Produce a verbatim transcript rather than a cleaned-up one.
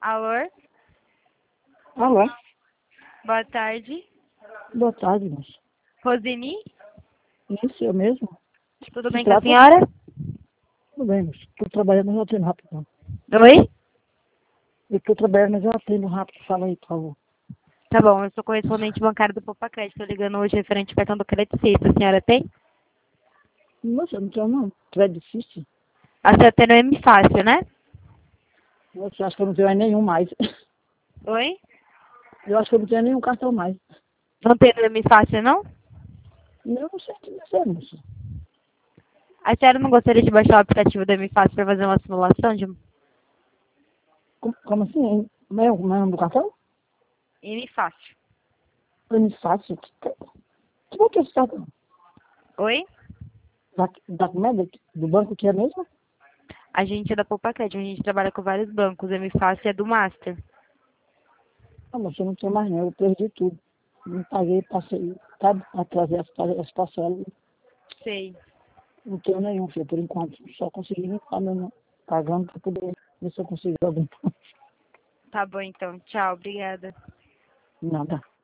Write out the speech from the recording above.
Alô? Alô? Boa tarde. Boa tarde, moça. Rosini? Isso, eu mesmo? Tudo Se bem com a trata? senhora? Tudo bem, moça. Estou trabalhando, mas eu atendo rápido, não. Oi? Eu estou trabalhando, mas eu atendo rápido. Fala aí, por favor. Tá bom, eu sou correspondente bancário do Poupa Crédito. Estou ligando hoje referente ao cartão do Crédito Suisse. A senhora tem? Moça, eu não tenho, não. Tu é difícil. A senhora tem no M Fácil, né? Moça, eu acho que eu não tenho mais nenhum mais. Oi? Eu acho que eu não tenho nenhum cartão mais. Não tem no M Fácil, não? Eu não sei o que dizer, moça. A senhora não gostaria de baixar o aplicativo do M Fácil para fazer uma simulação de Como, como assim? Hein? Como é o nome do cartão? M Fácil? Plano fácil. Que é que é esse cartão? Oi? Da, da comédia? Do banco que é mesmo? A gente é da Poupa Crédito, a gente trabalha com vários bancos. O M Fácil é do Master. Não, moça, eu não tenho mais, não. Eu perdi tudo. Não paguei, passei, sabe? Atrasei as, as parcelas. Sei. Não tenho nenhum, filho, por enquanto. Só consegui limpar mesmo, pagando para poder ver se eu consigo algum. Tá bom então. Tchau, obrigada. Nada.